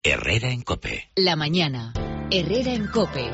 Herrera en COPE. La mañana. Herrera en COPE.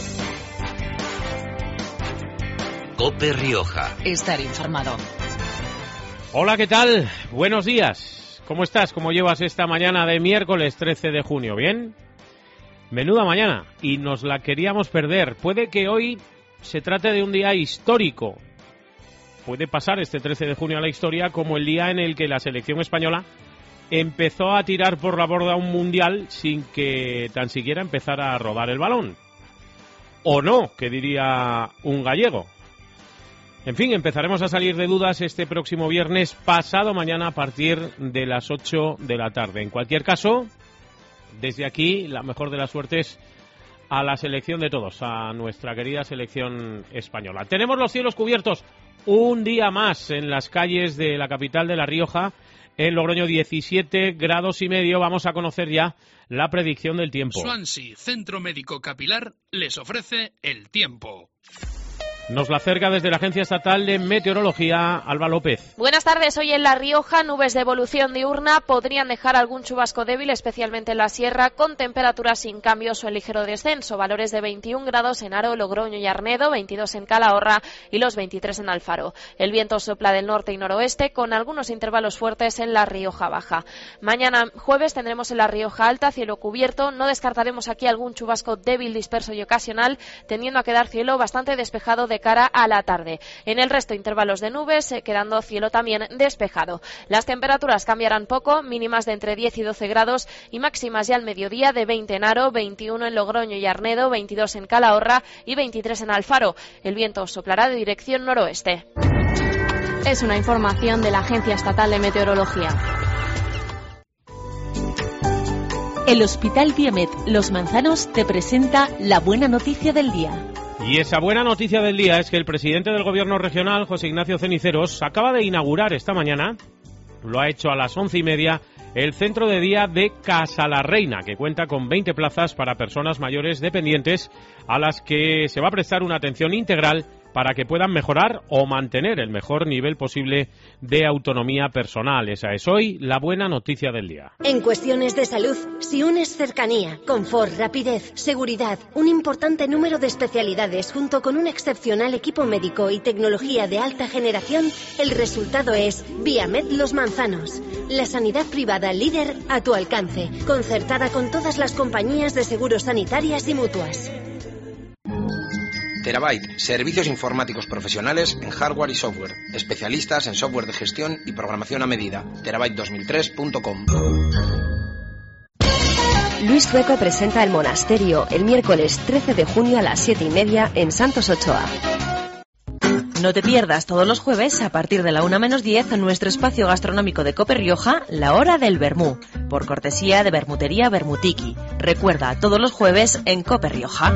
COPE Rioja. Estar informado. Hola, ¿qué tal? Buenos días. ¿Cómo estás? ¿Cómo llevas esta mañana de miércoles 13 de junio? ¿Bien? Menuda mañana. Y nos la queríamos perder. Puede que hoy se trate de un día histórico. Puede pasar este 13 de junio a la historia como el día en el que la selección española empezó a tirar por la borda un mundial sin que tan siquiera empezara a rodar el balón. O no, que diría un gallego. En fin, empezaremos a salir de dudas este próximo viernes, pasado mañana, a partir de las 8 de la tarde. En cualquier caso, desde aquí, la mejor de las suertes a la selección de todos, a nuestra querida selección española. Tenemos los cielos cubiertos un día más en las calles de la capital de La Rioja. En Logroño 17 grados y medio. Vamos a conocer ya la predicción del tiempo. Swansea Centro Médico Capilar les ofrece el tiempo. Nos la acerca desde la Agencia Estatal de Meteorología, Alba López. Buenas tardes. Hoy en La Rioja, nubes de evolución diurna podrían dejar algún chubasco débil, especialmente en la sierra, con temperaturas sin cambios o en ligero descenso. Valores de 21 grados en Haro, Logroño y Arnedo, 22 en Calahorra y los 23 en Alfaro. El viento sopla del norte y noroeste, con algunos intervalos fuertes en La Rioja Baja. Mañana jueves tendremos en La Rioja Alta cielo cubierto. No descartaremos aquí algún chubasco débil, disperso y ocasional, tendiendo a quedar cielo bastante despejado de cara a la tarde. En el resto, intervalos de nubes, quedando cielo también despejado. Las temperaturas cambiarán poco, mínimas de entre 10 y 12 grados y máximas ya al mediodía de 20 en Haro, 21 en Logroño y Arnedo, 22 en Calahorra y 23 en Alfaro. El viento soplará de dirección noroeste. Es una información de la Agencia Estatal de Meteorología. El Hospital Diamet Los Manzanos te presenta la buena noticia del día. Y esa buena noticia del día es que el presidente del Gobierno regional, José Ignacio Ceniceros, acaba de inaugurar esta mañana, lo ha hecho a las 11:30, el centro de día de Casa la Reina, que cuenta con 20 plazas para personas mayores dependientes a las que se va a prestar una atención integral para que puedan mejorar o mantener el mejor nivel posible de autonomía personal. Esa es hoy la buena noticia del día. En cuestiones de salud, si unes cercanía, confort, rapidez, seguridad, un importante número de especialidades junto con un excepcional equipo médico y tecnología de alta generación, el resultado es Viamed Los Manzanos. La sanidad privada líder a tu alcance, concertada con todas las compañías de seguros sanitarias y mutuas. Terabyte, servicios informáticos profesionales en hardware y software, especialistas en software de gestión y programación a medida. Terabyte2003.com. Luis Tueco presenta El Monasterio el miércoles 13 de junio a las 7:30 en Santos Ochoa. No te pierdas todos los jueves a partir de la 1:10 en nuestro espacio gastronómico de COPE Rioja, La Hora del Vermú, por cortesía de Vermutería Vermutiki. Recuerda, todos los jueves en COPE Rioja.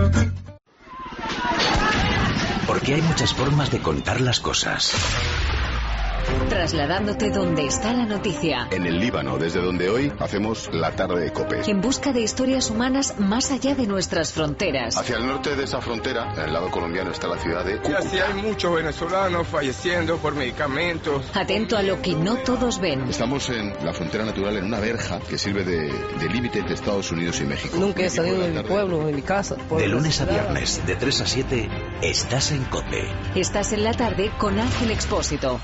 Porque hay muchas formas de contar las cosas. Trasladándote donde está la noticia. En el Líbano, desde donde hoy hacemos la tarde de COPE. En busca de historias humanas más allá de nuestras fronteras. Hacia el norte de esa frontera, en el lado colombiano, está la ciudad de Cúcuta. Y así hay muchos venezolanos falleciendo por medicamentos. Atento a lo que no todos ven. Estamos en la frontera natural, en una verja que sirve de límite entre Estados Unidos y México. Nunca he salido de mi pueblo, de mi casa. De lunes a viernes, de 3 a 7, estás en COPE. Estás en la tarde con Ángel Expósito.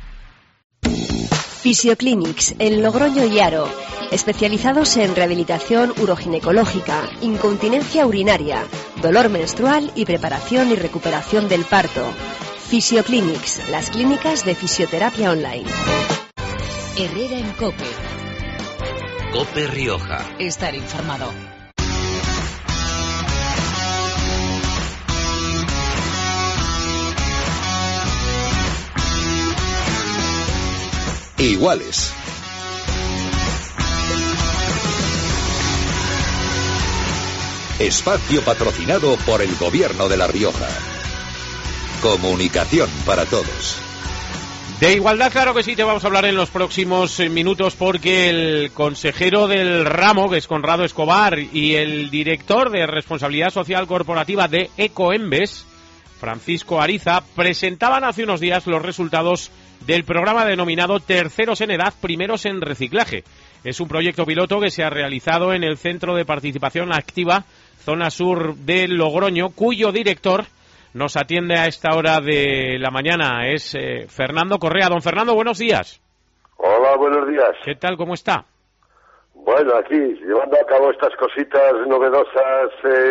Fisioclinics en Logroño y Haro, especializados en rehabilitación uroginecológica, incontinencia urinaria, dolor menstrual y preparación y recuperación del parto. Fisioclinics, las clínicas de fisioterapia online. Herrera en COPE. COPE Rioja. Estar informado. Iguales. Espacio patrocinado por el Gobierno de La Rioja. Comunicación para todos. De igualdad, claro que sí, te vamos a hablar en los próximos minutos porque el consejero del ramo, que es Conrado Escobar, y el director de Responsabilidad Social Corporativa de Ecoembes, Francisco Ariza, presentaban hace unos días los resultados del programa denominado Terceros en Edad, Primeros en Reciclaje, Es un proyecto piloto que se ha realizado en el Centro de Participación Activa, zona sur de Logroño, cuyo director nos atiende a esta hora de la mañana. Es Fernando Correa. Don Fernando, buenos días. Hola, buenos días. ¿Qué tal? ¿Cómo está? Bueno, aquí, llevando a cabo estas cositas novedosas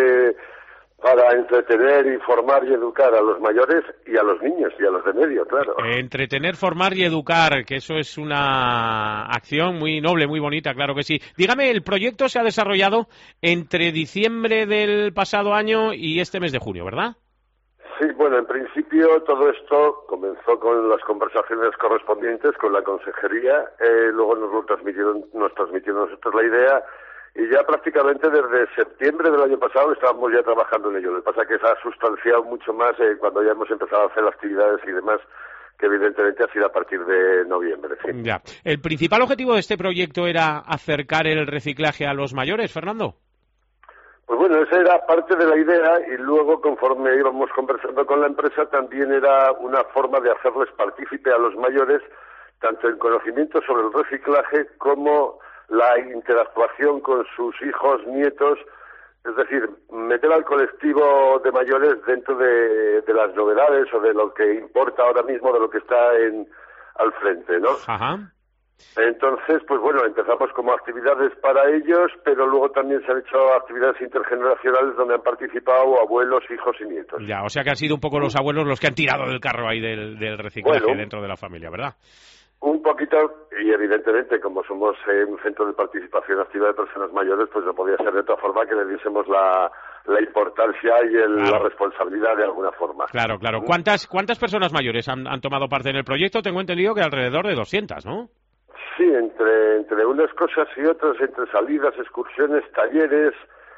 para entretener, informar y educar a los mayores y a los niños y a los de medio, claro. Entretener, formar y educar, que eso es una acción muy noble, muy bonita, claro que sí. Dígame, el proyecto se ha desarrollado entre diciembre del pasado año y este mes de junio, ¿verdad? Sí, bueno, en principio todo esto comenzó con las conversaciones correspondientes con la consejería, luego nos transmitieron nosotros la idea, y ya prácticamente desde septiembre del año pasado estábamos ya trabajando en ello. Lo que pasa es que se ha sustanciado mucho más cuando ya hemos empezado a hacer actividades y demás, que evidentemente ha sido a partir de noviembre. Sí. Ya. ¿El principal objetivo de este proyecto era acercar el reciclaje a los mayores, Fernando? Pues bueno, esa era parte de la idea, y luego conforme íbamos conversando con la empresa también era una forma de hacerles partícipe a los mayores tanto en conocimiento sobre el reciclaje como la interactuación con sus hijos, nietos, es decir, meter al colectivo de mayores dentro de las novedades o de lo que importa ahora mismo, de lo que está al frente, ¿no? Ajá. Entonces, pues bueno, empezamos como actividades para ellos, pero luego también se han hecho actividades intergeneracionales donde han participado abuelos, hijos y nietos. Ya, o sea que han sido un poco los abuelos los que han tirado del carro ahí del reciclaje dentro de la familia, ¿verdad? Un poquito, y evidentemente como somos un centro de participación activa de personas mayores, pues no podía ser de otra forma que le diésemos la importancia y la responsabilidad de alguna forma. Claro. ¿Cuántas personas mayores han tomado parte en el proyecto? Tengo entendido que alrededor de 200, ¿no? Sí, entre unas cosas y otras, entre salidas, excursiones, talleres,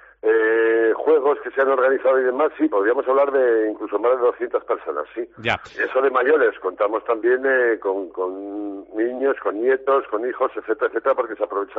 juegos que se han organizado y demás, sí, podríamos hablar de incluso más de 200 personas, sí. Ya. Y eso de mayores, contamos también con niños, con nietos, con hijos, etcétera, porque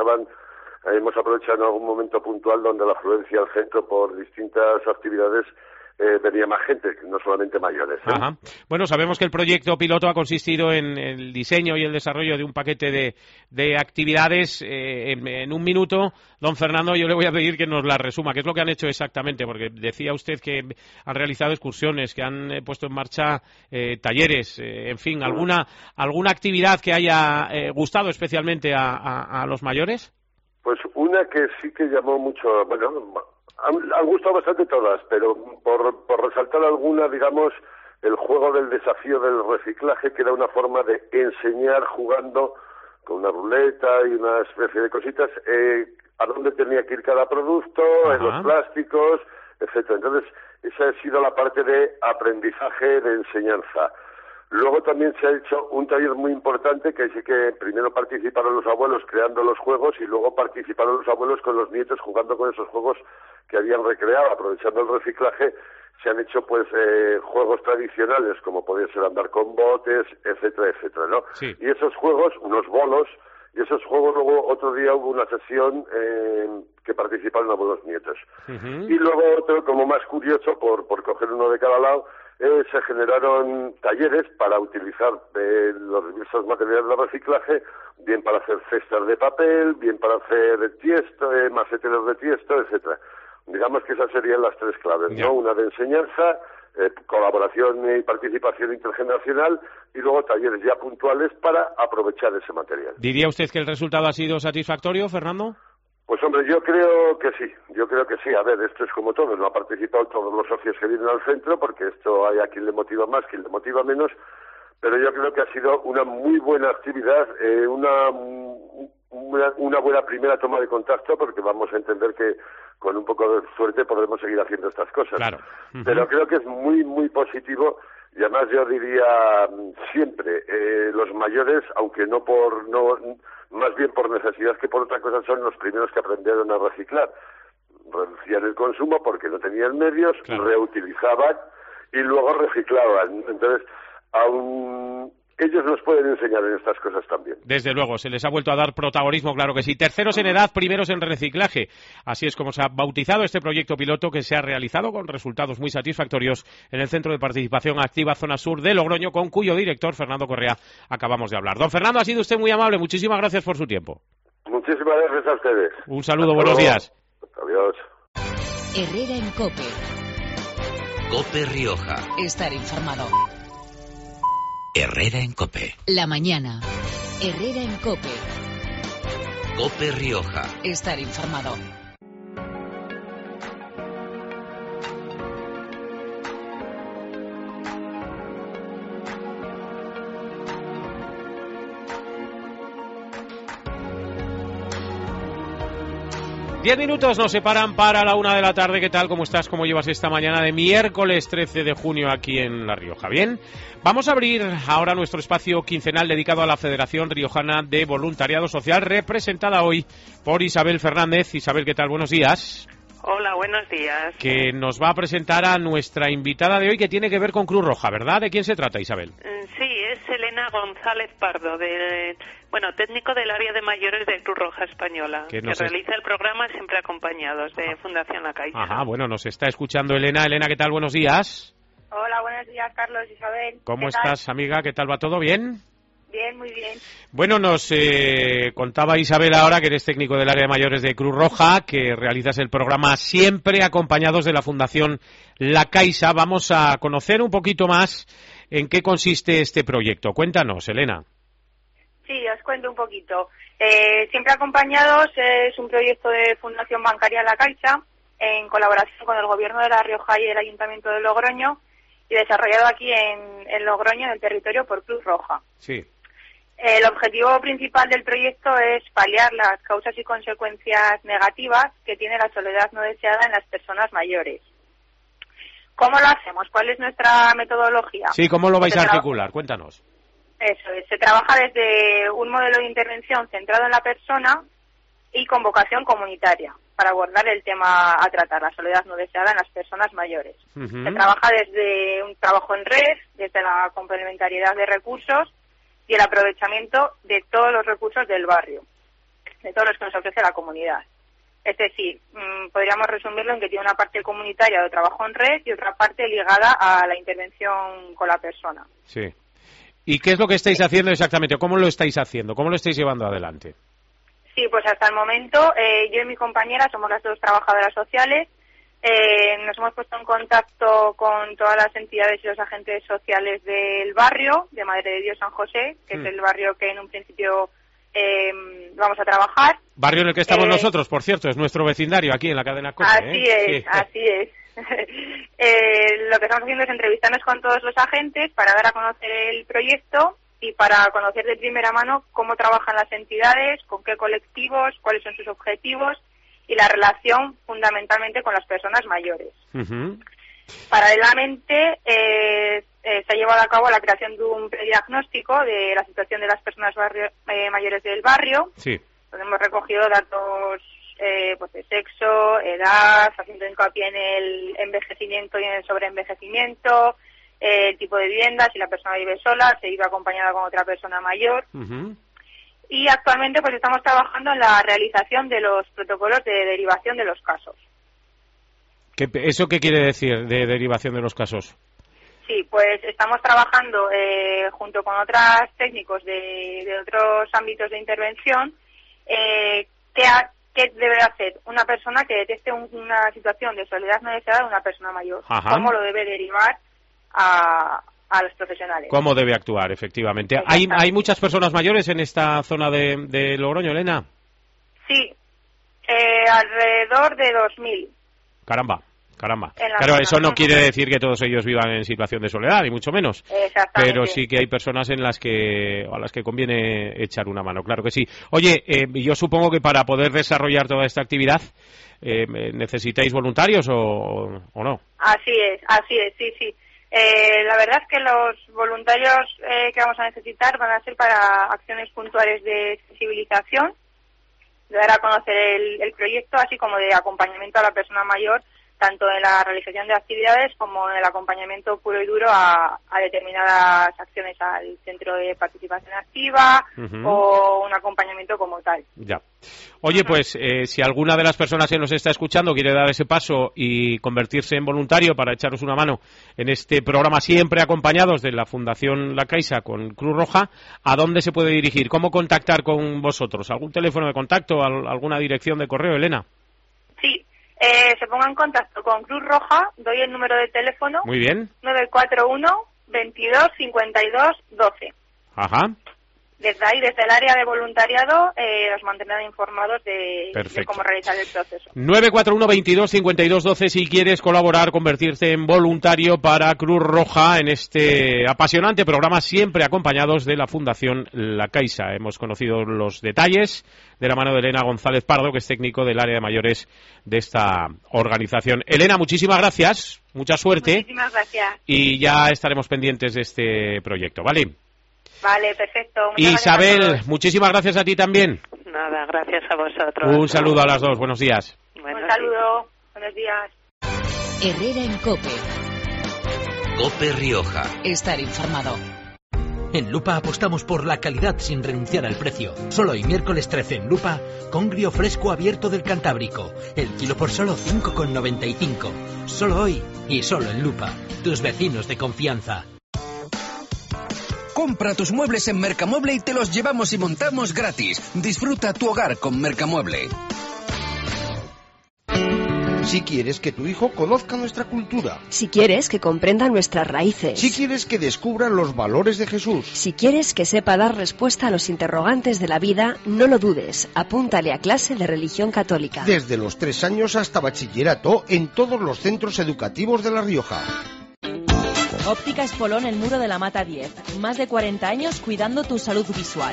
hemos aprovechado en algún momento puntual donde la afluencia al centro por distintas actividades venía más gente, no solamente mayores. Ajá. Bueno, sabemos que el proyecto piloto ha consistido en el diseño y el desarrollo de un paquete de actividades. En un minuto, don Fernando, yo le voy a pedir que nos las resuma. ¿Qué es lo que han hecho exactamente? Porque decía usted que han realizado excursiones, que han puesto en marcha talleres, en fin, ¿alguna actividad que haya gustado especialmente a los mayores? Pues una que sí que llamó mucho, bueno, han gustado bastante todas, pero por resaltar alguna, digamos, el juego del desafío del reciclaje, que era una forma de enseñar jugando con una ruleta y una especie de cositas a dónde tenía que ir cada producto, en los plásticos, etcétera. Entonces, esa ha sido la parte de aprendizaje, de enseñanza. Luego también se ha hecho un taller muy importante, que sí que primero participaron los abuelos creando los juegos y luego participaron los abuelos con los nietos jugando con esos juegos que habían recreado. Aprovechando el reciclaje se han hecho pues juegos tradicionales como podía ser andar con botes, etcétera, ¿no? Sí. Y esos juegos, unos bolos, y esos juegos luego otro día hubo una sesión que participaron abuelos nietos. Y luego otro, como más curioso, por coger uno de cada lado, se generaron talleres para utilizar los diversos materiales de reciclaje, bien para hacer cestas de papel, bien para hacer tiesto, maceteros de tiesto, etcétera. Digamos que esas serían las tres claves, ¿no? Una de enseñanza, colaboración y participación intergeneracional, y luego talleres ya puntuales para aprovechar ese material. ¿Diría usted que el resultado ha sido satisfactorio, Fernando? Pues hombre, yo creo que sí. A ver, esto es como todo, no ha participado todos los socios que vienen al centro, porque esto hay a quien le motiva más, quien le motiva menos, pero yo creo que ha sido una muy buena actividad, una buena primera toma de contacto, porque vamos a entender que con un poco de suerte podremos seguir haciendo estas cosas. Claro. Pero creo que es muy, muy positivo, y además yo diría siempre, los mayores, aunque más bien por necesidad que por otra cosa, son los primeros que aprendieron a reciclar. Reducían el consumo porque no tenían medios, reutilizaban y luego reciclaban. Entonces, aún ellos nos pueden enseñar en estas cosas también. Desde luego, se les ha vuelto a dar protagonismo, claro que sí. Terceros en edad, primeros en reciclaje. Así es como se ha bautizado este proyecto piloto, que se ha realizado con resultados muy satisfactorios en el Centro de Participación Activa Zona Sur de Logroño, con cuyo director, Fernando Correa, acabamos de hablar. Don Fernando, ha sido usted muy amable. Muchísimas gracias por su tiempo. Muchísimas gracias a ustedes. Un saludo, buenos días. Adiós. Herrera en COPE. COPE Rioja. Estar informado. Herrera en COPE. La mañana. Herrera en COPE. COPE Rioja. Estar informado. 10 minutos nos separan para la 1 de la tarde. ¿Qué tal? ¿Cómo estás? ¿Cómo llevas esta mañana de miércoles 13 de junio aquí en La Rioja? Bien, vamos a abrir ahora nuestro espacio quincenal dedicado a la Federación Riojana de Voluntariado Social, representada hoy por Isabel Fernández. Isabel, ¿qué tal? Buenos días. Hola, buenos días. Que nos va a presentar a nuestra invitada de hoy, que tiene que ver con Cruz Roja, ¿verdad? ¿De quién se trata, Isabel? Sí, es Elena González Pardo, técnico del área de mayores de Cruz Roja Española, que realiza el programa Siempre Acompañados de Fundación La Caixa. Ajá, bueno, nos está escuchando Elena. Elena, ¿qué tal? Buenos días. Hola, buenos días, Carlos, Isabel. ¿Cómo estás, amiga? ¿Qué tal va todo? ¿Bien? Bien, muy bien. Bueno, nos contaba Isabel ahora que eres técnico del área de mayores de Cruz Roja, que realizas el programa Siempre Acompañados de la Fundación La Caixa. Vamos a conocer un poquito más en qué consiste este proyecto. Cuéntanos, Elena. Sí, os cuento un poquito. Siempre Acompañados es un proyecto de Fundación Bancaria La Caixa en colaboración con el Gobierno de La Rioja y el Ayuntamiento de Logroño y desarrollado aquí en Logroño, en el territorio, por Cruz Roja. Sí. El objetivo principal del proyecto es paliar las causas y consecuencias negativas que tiene la soledad no deseada en las personas mayores. ¿Cómo lo hacemos? ¿Cuál es nuestra metodología? Sí, ¿cómo lo vais a articular? Cuéntanos. Eso es, se trabaja desde un modelo de intervención centrado en la persona y con vocación comunitaria para abordar el tema a tratar, la soledad no deseada en las personas mayores. Se trabaja desde un trabajo en red, desde la complementariedad de recursos y el aprovechamiento de todos los recursos del barrio, de todos los que nos ofrece la comunidad. Es decir, podríamos resumirlo en que tiene una parte comunitaria de trabajo en red y otra parte ligada a la intervención con la persona. Sí. ¿Y qué es lo que estáis haciendo exactamente? ¿Cómo lo estáis haciendo? ¿Cómo lo estáis llevando adelante? Sí, pues hasta el momento yo y mi compañera somos las dos trabajadoras sociales. Nos hemos puesto en contacto con todas las entidades y los agentes sociales del barrio, de Madre de Dios San José, que es el barrio que en un principio vamos a trabajar. Barrio en el que estamos nosotros, por cierto, es nuestro vecindario aquí en la cadena COPE. Así es, sí. Así es. Lo que estamos haciendo es entrevistarnos con todos los agentes para dar a conocer el proyecto y para conocer de primera mano cómo trabajan las entidades, con qué colectivos, cuáles son sus objetivos y la relación fundamentalmente con las personas mayores. Paralelamente se ha llevado a cabo la creación de un prediagnóstico de la situación de las personas mayores del barrio, donde hemos recogido datos pues de sexo, edad, haciendo hincapié en el envejecimiento y en el sobreenvejecimiento, el tipo de vivienda, si la persona vive sola, se vive acompañada con otra persona mayor. Y actualmente pues estamos trabajando en la realización de los protocolos de derivación de los casos. ¿Eso qué quiere decir, de derivación de los casos? Sí, pues estamos trabajando junto con otros técnicos de otros ámbitos de intervención ¿qué debe hacer una persona que detecte una situación de soledad no deseada de una persona mayor? ¿Cómo lo debe derivar a los profesionales? ¿Cómo debe actuar, efectivamente? ¿Hay muchas personas mayores en esta zona de Logroño, Elena? Sí, alrededor de 2.000. Caramba. Claro, eso no quiere decir que todos ellos vivan en situación de soledad, ni mucho menos. Exactamente. Pero sí que hay personas a las que conviene echar una mano, claro que sí. Oye, yo supongo que para poder desarrollar toda esta actividad necesitáis voluntarios o no. Así es, sí. La verdad es que los voluntarios que vamos a necesitar van a ser para acciones puntuales de sensibilización, de dar a conocer el proyecto, así como de acompañamiento a la persona mayor tanto en la realización de actividades como en el acompañamiento puro y duro a determinadas acciones al centro de participación activa o un acompañamiento como tal. Ya. Oye, pues si alguna de las personas que nos está escuchando quiere dar ese paso y convertirse en voluntario para echaros una mano en este programa siempre acompañados de la Fundación La Caixa con Cruz Roja, ¿a dónde se puede dirigir? ¿Cómo contactar con vosotros? ¿Algún teléfono de contacto? ¿Alguna dirección de correo, Elena? Sí. Se ponga en contacto con Cruz Roja, doy el número de teléfono. Muy bien. 941 22 52 12. Ajá. Desde ahí, desde el área de voluntariado, os mantendrán informados de cómo realizar el proceso. 941 22 52 12 si quieres colaborar, convertirte en voluntario para Cruz Roja en este apasionante programa, siempre acompañados de la Fundación La Caixa. Hemos conocido los detalles de la mano de Elena González Pardo, que es técnico del área de mayores de esta organización. Elena, muchísimas gracias, mucha suerte. Muchísimas gracias. Y ya estaremos pendientes de este proyecto, ¿vale? Vale, perfecto. Isabel, muchísimas gracias a ti también. Nada, gracias a vosotros. Un saludo a las dos, buenos días. Un saludo, buenos días. Herrera en COPE. COPE Rioja. Estar informado. En Lupa apostamos por la calidad sin renunciar al precio. Solo hoy, miércoles 13 en Lupa, congrio fresco abierto del Cantábrico. El kilo por solo 5,95. Solo hoy y solo en Lupa. Tus vecinos de confianza. Compra tus muebles en Mercamueble y te los llevamos y montamos gratis. Disfruta tu hogar con Mercamueble. Si quieres que tu hijo conozca nuestra cultura. Si quieres que comprenda nuestras raíces. Si quieres que descubra los valores de Jesús. Si quieres que sepa dar respuesta a los interrogantes de la vida, no lo dudes. Apúntale a clase de religión católica. Desde los 3 años hasta bachillerato en todos los centros educativos de La Rioja. Óptica Espolón, el Muro de la Mata 10. Más de 40 años cuidando tu salud visual.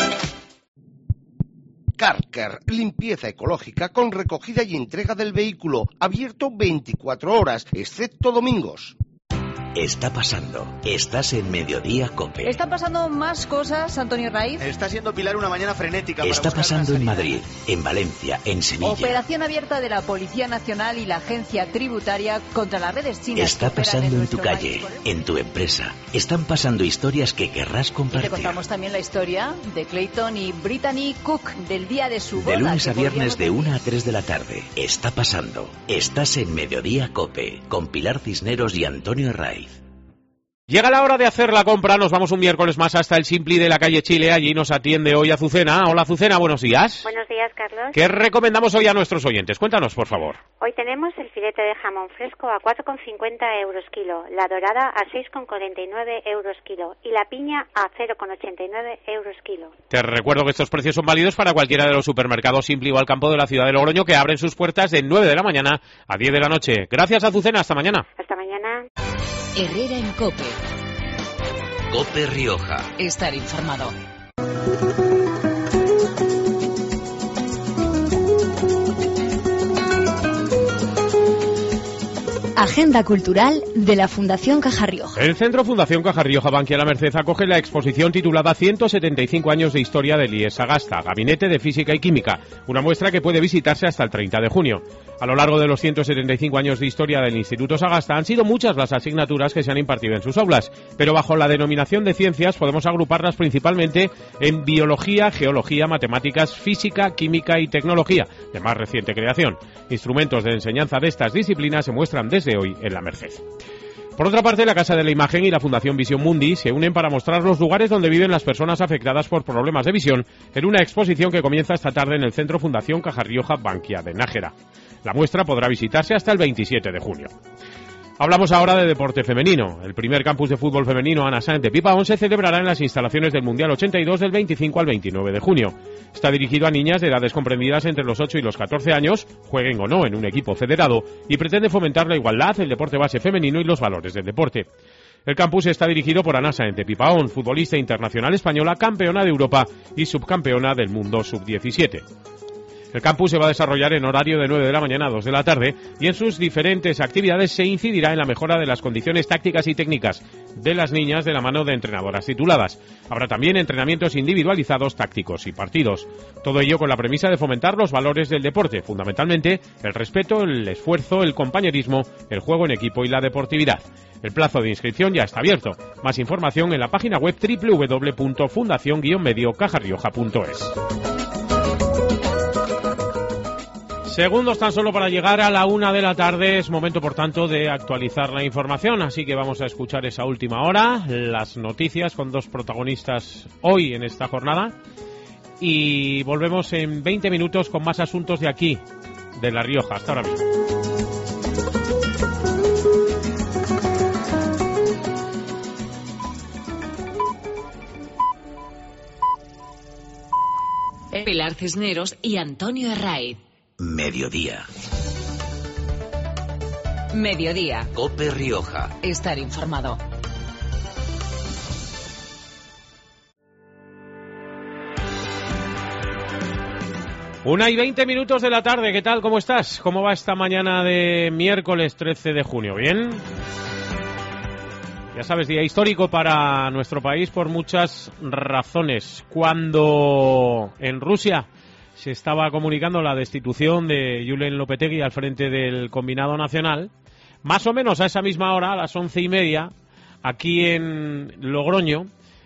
Carker, limpieza ecológica con recogida y entrega del vehículo, abierto 24 horas, excepto domingos. Está pasando. Estás en Mediodía COPE. Están pasando más cosas, Antonio Raiz. Está siendo Pilar una mañana frenética. Está pasando en Madrid, en Valencia, en Sevilla. Operación abierta de la Policía Nacional y la Agencia Tributaria contra las redes chinas. Está pasando en tu calle, en tu empresa. Están pasando historias que querrás compartir. Y te contamos también la historia de Clayton y Brittany Cook, del día de su boda. De lunes a viernes de 1 a 3 de la tarde. Está pasando. Estás en Mediodía COPE, con Pilar Cisneros y Antonio Raiz. Llega la hora de hacer la compra, nos vamos un miércoles más hasta el Simpli de la calle Chile, allí nos atiende hoy Azucena. Hola Azucena, buenos días. Buenos días, Carlos. ¿Qué recomendamos hoy a nuestros oyentes? Cuéntanos, por favor. Hoy tenemos el filete de jamón fresco a 4,50 euros kilo, la dorada a 6,49 euros kilo y la piña a 0,89 euros kilo. Te recuerdo que estos precios son válidos para cualquiera de los supermercados Simpli o al campo de la ciudad de Logroño, que abren sus puertas de 9 de la mañana a 10 de la noche. Gracias Azucena, hasta mañana. Hasta mañana. Herrera en COPE. COPE Rioja. Estar informado. Agenda cultural de la Fundación Caja Rioja. El Centro Fundación Caja Rioja Bankia La Merced acoge la exposición titulada 175 años de historia del IES Sagasta, Gabinete de Física y Química, una muestra que puede visitarse hasta el 30 de junio. A lo largo de los 175 años de historia del Instituto Sagasta han sido muchas las asignaturas que se han impartido en sus aulas, pero bajo la denominación de ciencias podemos agruparlas principalmente en biología, geología, matemáticas, física, química y tecnología, de más reciente creación. Instrumentos de enseñanza de estas disciplinas se muestran desde hoy en La Merced. Por otra parte, la Casa de la Imagen y la Fundación Visión Mundi se unen para mostrar los lugares donde viven las personas afectadas por problemas de visión en una exposición que comienza esta tarde en el Centro Fundación Caja Rioja Bankia de Nájera. La muestra podrá visitarse hasta el 27 de junio. Hablamos ahora de deporte femenino. El primer campus de fútbol femenino Ana Sáenz de Pipaón se celebrará en las instalaciones del Mundial 82 del 25 al 29 de junio. Está dirigido a niñas de edades comprendidas entre los 8 y los 14 años, jueguen o no en un equipo federado, y pretende fomentar la igualdad, el deporte base femenino y los valores del deporte. El campus está dirigido por Ana Sáenz de Pipaón, futbolista internacional española, campeona de Europa y subcampeona del mundo sub-17. El campus se va a desarrollar en horario de 9 de la mañana a 2 de la tarde y en sus diferentes actividades se incidirá en la mejora de las condiciones tácticas y técnicas de las niñas de la mano de entrenadoras tituladas. Habrá también entrenamientos individualizados, tácticos y partidos. Todo ello con la premisa de fomentar los valores del deporte, fundamentalmente el respeto, el esfuerzo, el compañerismo, el juego en equipo y la deportividad. El plazo de inscripción ya está abierto. Más información en la página web www.fundacion-mediocajarrioja.es. Segundos tan solo para llegar a la 1 de la tarde. Es momento, por tanto, de actualizar la información. Así que vamos a escuchar esa última hora, las noticias con dos protagonistas hoy en esta jornada. Y volvemos en 20 minutos con más asuntos de aquí, de La Rioja. Hasta ahora mismo. Pilar Cisneros y Antonio Herraiz. Mediodía. Mediodía. COPE Rioja. Estar informado. Una y 20 minutos de la tarde. ¿Qué tal? ¿Cómo estás? ¿Cómo va esta mañana de miércoles 13 de junio? ¿Bien? Ya sabes, día histórico para nuestro país por muchas razones. Cuando en Rusia se estaba comunicando la destitución de Julen Lopetegui al frente del combinado nacional, más o menos a esa misma hora, a las 11:30, aquí en Logroño,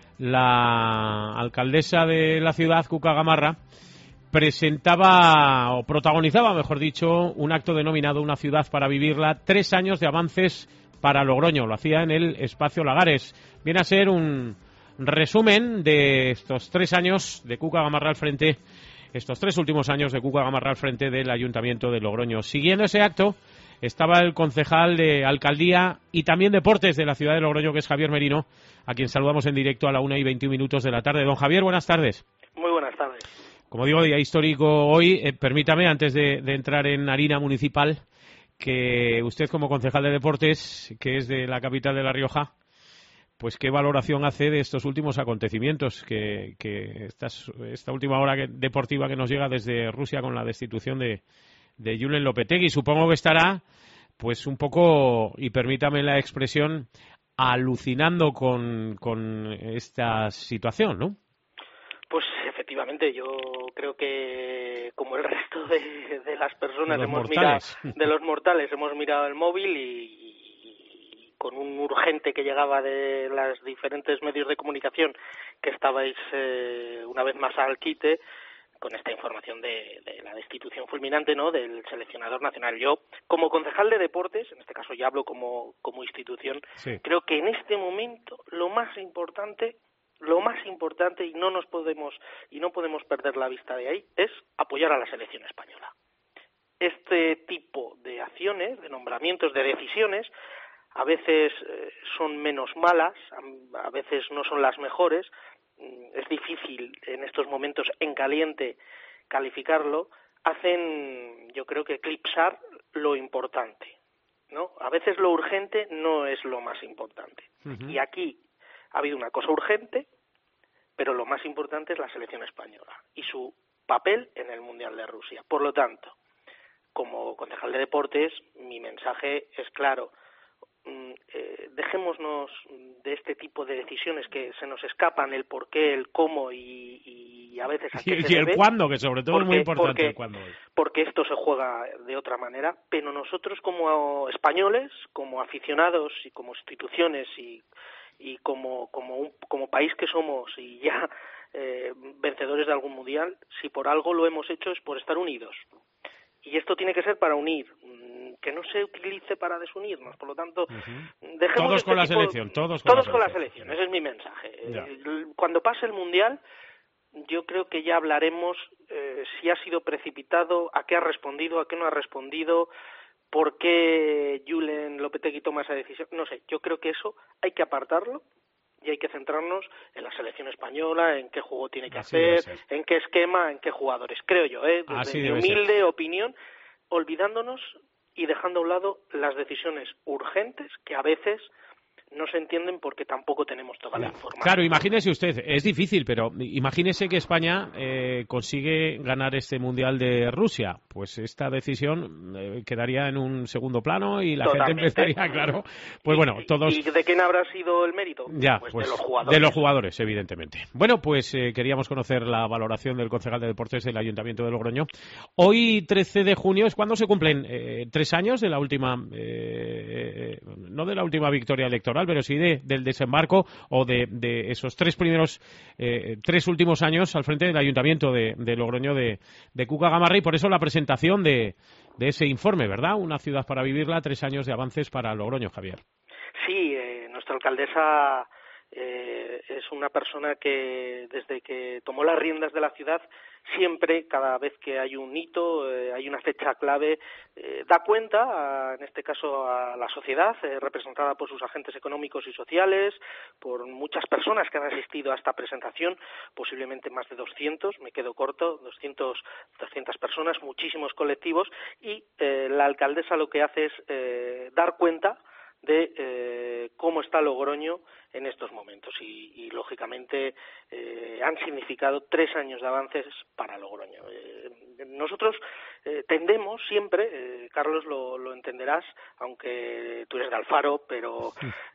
la alcaldesa de la ciudad, Cuca Gamarra, presentaba, o protagonizaba, mejor dicho, un acto denominado Una ciudad para vivirla, 3 años de avances para Logroño. Lo hacía en el Espacio Lagares. Viene a ser un resumen de estos 3 años de Cuca Gamarra al frente, estos 3 últimos años de Cuca Gamarra al frente del Ayuntamiento de Logroño. Siguiendo ese acto estaba el concejal de Alcaldía y también Deportes de la ciudad de Logroño, que es Javier Merino, a quien saludamos en directo a la 1 y 21 minutos de la tarde. Don Javier, buenas tardes. Muy buenas tardes. Como digo, día histórico hoy. Permítame, antes de entrar en harina municipal, que usted, como concejal de Deportes, que es de la capital de La Rioja, pues qué valoración hace de estos últimos acontecimientos, que esta última hora deportiva que nos llega desde Rusia con la destitución de Julen Lopetegui. Supongo que estará, pues un poco, y permítame la expresión, alucinando con esta situación, ¿no? Pues efectivamente, yo creo que como el resto de las personas de los mortales hemos mirado el móvil y con un urgente que llegaba de los diferentes medios de comunicación que estabais una vez más al quite con esta información de la destitución fulminante, ¿no?, del seleccionador nacional. Yo, como concejal de Deportes, en este caso ya hablo como institución, sí, creo que en este momento lo más importante y no podemos perder la vista de ahí es apoyar a la selección española. Este tipo de acciones, de nombramientos, de decisiones, a veces son menos malas, a veces no son las mejores. Es difícil en estos momentos en caliente calificarlo. Hacen, yo creo, que eclipsar lo importante, ¿no? A veces lo urgente no es lo más importante. Uh-huh. Y aquí ha habido una cosa urgente, pero lo más importante es la selección española y su papel en el Mundial de Rusia. Por lo tanto, como concejal de Deportes, mi mensaje es claro. Dejémonos de este tipo de decisiones que se nos escapan, el por qué, el cómo y a veces a qué se debe. Y el cuándo, que sobre todo es muy importante el cuándo. Porque esto se juega de otra manera, pero nosotros como españoles, como aficionados y como instituciones y como país que somos y ya vencedores de algún mundial, si por algo lo hemos hecho es por estar unidos. Y esto tiene que ser para unir, que no se utilice para desunirnos. Por lo tanto, dejemos todos con la selección, todos con la selección. Ese es mi mensaje. Cuando pase el mundial, yo creo que ya hablaremos si ha sido precipitado, a qué ha respondido, a qué no ha respondido, por qué Julen Lopetegui toma esa decisión. No sé, yo creo que eso hay que apartarlo y hay que centrarnos en la selección española, en qué juego tiene que hacer, en qué esquema, en qué jugadores. Creo yo, desde mi humilde opinión, olvidándonos y dejando a un lado las decisiones urgentes que a veces no se entienden porque tampoco tenemos toda la información. Claro, imagínese usted, es difícil, pero imagínese que España consigue ganar este Mundial de Rusia. Pues esta decisión quedaría en un segundo plano y la gente empezaría, claro, pues bueno, todos... ¿Y de quién habrá sido el mérito? Ya, pues de los jugadores. De los jugadores, evidentemente. Bueno, pues queríamos conocer la valoración del concejal de Deportes del Ayuntamiento de Logroño. Hoy, 13 de junio, es cuando se cumplen 3 años de la última, no de la última victoria electoral, pero sí del desembarco o de esos 3 últimos años al frente del Ayuntamiento de Logroño de Cuca Gamarra, y por eso la presentación de ese informe, ¿verdad? Una ciudad para vivirla, 3 años de avances para Logroño, Javier. Sí, nuestra alcaldesa es una persona que desde que tomó las riendas de la ciudad siempre, cada vez que hay un hito, hay una fecha clave, da cuenta, en este caso a la sociedad, representada por sus agentes económicos y sociales, por muchas personas que han asistido a esta presentación, posiblemente más de 200, me quedo corto, 200 personas, muchísimos colectivos, y la alcaldesa lo que hace es dar cuenta de cómo está Logroño en estos momentos y lógicamente han significado 3 años de avances para Logroño. Nosotros tendemos siempre, Carlos lo entenderás, aunque tú eres de Alfaro, pero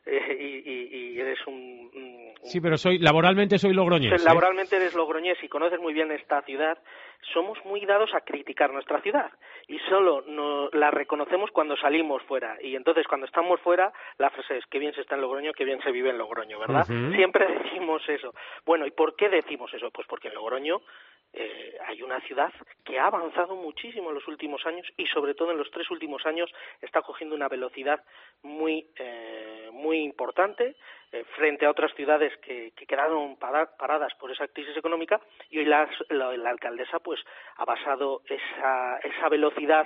y eres sí, pero laboralmente soy logroñés. Laboralmente eres logroñés y conoces muy bien esta ciudad. Somos muy dados a criticar nuestra ciudad y solo la reconocemos cuando salimos fuera, y entonces cuando estamos fuera la frase es: qué bien se está en Logroño, qué bien se vive en Logroño, ¿verdad? Siempre decimos eso. Bueno, ¿y por qué decimos eso? Pues porque en Logroño hay una ciudad que ha avanzado muchísimo en los últimos años y sobre todo en los 3 últimos años está cogiendo una velocidad muy importante frente a otras ciudades que quedaron paradas por esa crisis económica, y hoy la alcaldesa pues ha basado esa velocidad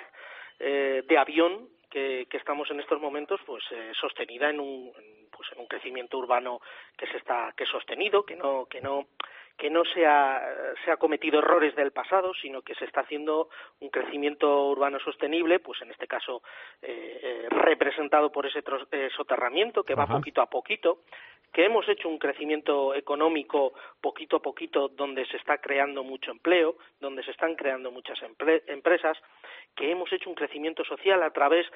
de avión que estamos en estos momentos pues sostenida en un crecimiento urbano que es sostenido, que no se ha cometido errores del pasado, sino que se está haciendo un crecimiento urbano sostenible, pues en este caso representado por ese soterramiento que va poquito a poquito, que hemos hecho un crecimiento económico poquito a poquito donde se está creando mucho empleo, donde se están creando muchas empresas, que hemos hecho un crecimiento social a través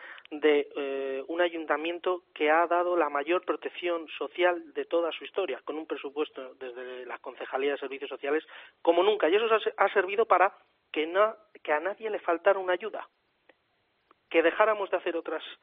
de un ayuntamiento que ha dado la mayor protección social de toda su historia, con un presupuesto desde la Concejalía de Servicios Sociales como nunca, y eso ha servido para que a nadie le faltara una ayuda, que dejáramos de hacer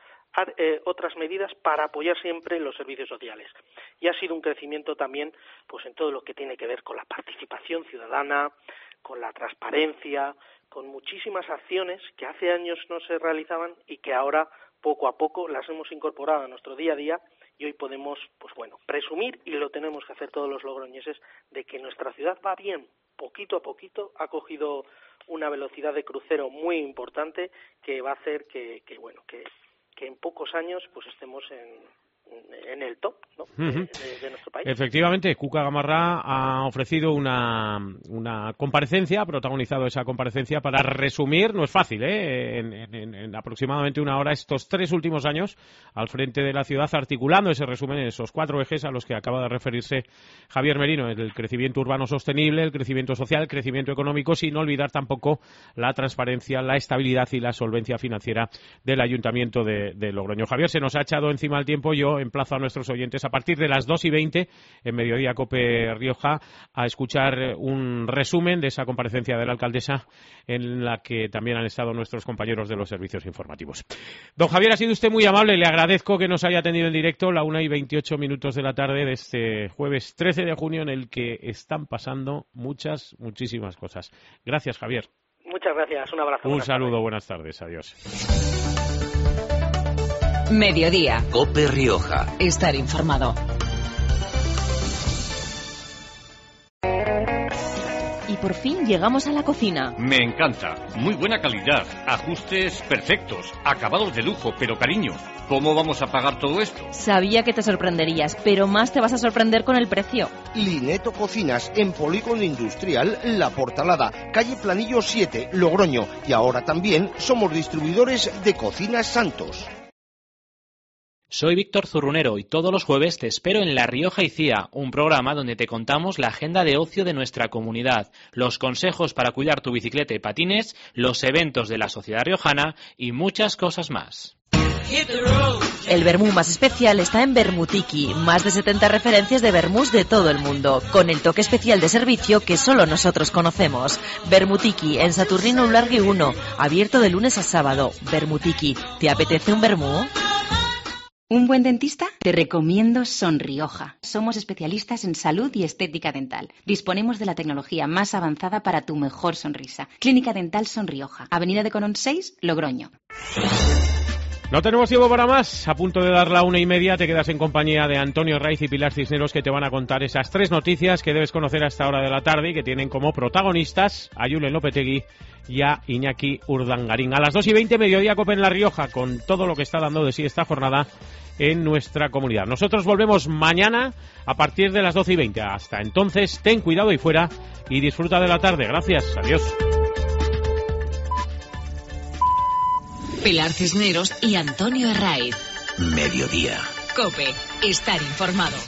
otras medidas para apoyar siempre los servicios sociales. Y ha sido un crecimiento también pues en todo lo que tiene que ver con la participación ciudadana, con la transparencia, con muchísimas acciones que hace años no se realizaban y que ahora poco a poco las hemos incorporado a nuestro día a día, y hoy podemos presumir, y lo tenemos que hacer todos los logroñeses, de que nuestra ciudad va bien, poquito a poquito, ha cogido una velocidad de crucero muy importante que va a hacer que en pocos años pues estemos en el top, ¿no? de nuestro país. Efectivamente, Cuca Gamarra ha ofrecido una comparecencia, ha protagonizado esa comparecencia para resumir, no es fácil, en aproximadamente 1 hora, estos 3 últimos años al frente de la ciudad, articulando ese resumen en esos 4 ejes a los que acaba de referirse Javier Merino: el crecimiento urbano sostenible, el crecimiento social, el crecimiento económico, sin olvidar tampoco la transparencia, la estabilidad y la solvencia financiera del Ayuntamiento de Logroño. Javier, se nos ha echado encima el tiempo. Yo emplazo a nuestros oyentes a partir de las 2:20 en Mediodía Cope Rioja a escuchar un resumen de esa comparecencia de la alcaldesa, en la que también han estado nuestros compañeros de los servicios informativos. Don Javier, ha sido usted muy amable, le agradezco que nos haya atendido en directo, la 1:28 de la tarde de este jueves 13 de junio, en el que están pasando muchísimas cosas. Gracias, Javier. Muchas gracias, un abrazo. Un saludo, buenas tardes, adiós. Mediodía. Cope Rioja. Estar informado. Y por fin llegamos a la cocina. Me encanta. Muy buena calidad. Ajustes perfectos. Acabados de lujo, pero cariño, ¿cómo vamos a pagar todo esto? Sabía que te sorprenderías, pero más te vas a sorprender con el precio. Lineto Cocinas, en Polígono Industrial La Portalada, calle Planillo 7, Logroño. Y ahora también somos distribuidores de Cocinas Santos. Soy Víctor Zurrunero y todos los jueves te espero en La Rioja y Cía, un programa donde te contamos la agenda de ocio de nuestra comunidad, los consejos para cuidar tu bicicleta y patines, los eventos de la sociedad riojana y muchas cosas más. El vermú más especial está en Vermutiki, más de 70 referencias de vermús de todo el mundo, con el toque especial de servicio que solo nosotros conocemos. Vermutiki, en Saturnino Ulargui 1, abierto de lunes a sábado. Vermutiki, ¿te apetece un vermú? ¿Un buen dentista? Te recomiendo Sonrioja. Somos especialistas en salud y estética dental. Disponemos de la tecnología más avanzada para tu mejor sonrisa. Clínica Dental Sonrioja, Avenida de Colón 6, Logroño. No tenemos tiempo para más. A punto de dar la 1:30, te quedas en compañía de Antonio Raiz y Pilar Cisneros, que te van a contar esas 3 noticias que debes conocer a esta hora de la tarde y que tienen como protagonistas a Julen Lopetegui y a Iñaki Urdangarín. A las 2:20, Mediodía Cope en La Rioja, con todo lo que está dando de sí esta jornada en nuestra comunidad. Nosotros volvemos mañana a partir de las 12:20. Hasta entonces, ten cuidado ahí fuera y disfruta de la tarde. Gracias. Adiós. Pilar Cisneros y Antonio Herraiz. Mediodía. COPE. Estar informado.